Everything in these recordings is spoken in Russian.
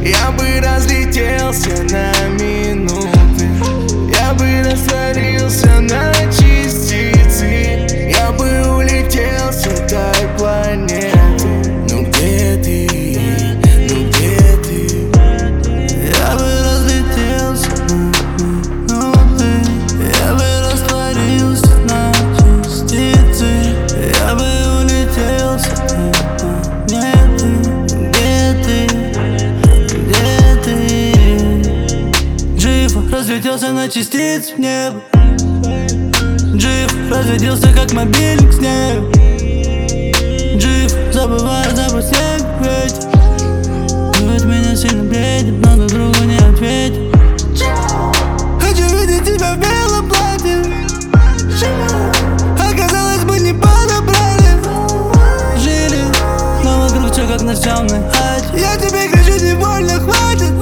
Я бы разлетелся на минуты, я бы растворился на частицы, я бы улетел с этой планеты. Ну где ты? Ну где ты? Я бы разлетелся на минуты, я бы растворился на частицы, я бы улетел с этой планеты. Где ты? Джиф разлетелся на частицы в небо. Джиф разлетелся как мобильник с неба. Джиф забывает запах снег, ветер. От меня сильно бредит, но друг другу не ответит. Хочу видеть тебя в белом платье. Оказалось, мы не подобрали. Жили, но вокруг все как на темной хате. Я тебе кричу, не больно, хватит.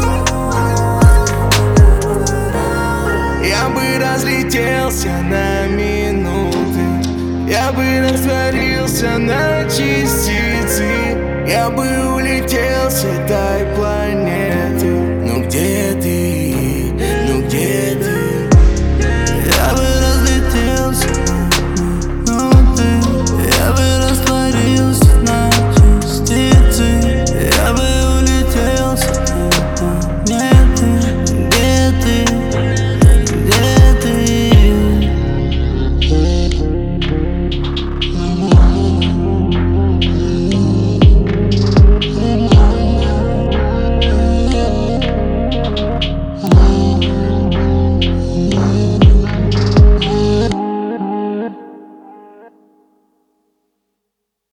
Я бы разлетелся на минуты, я бы растворился на частицы, я бы улетел с этой планеты.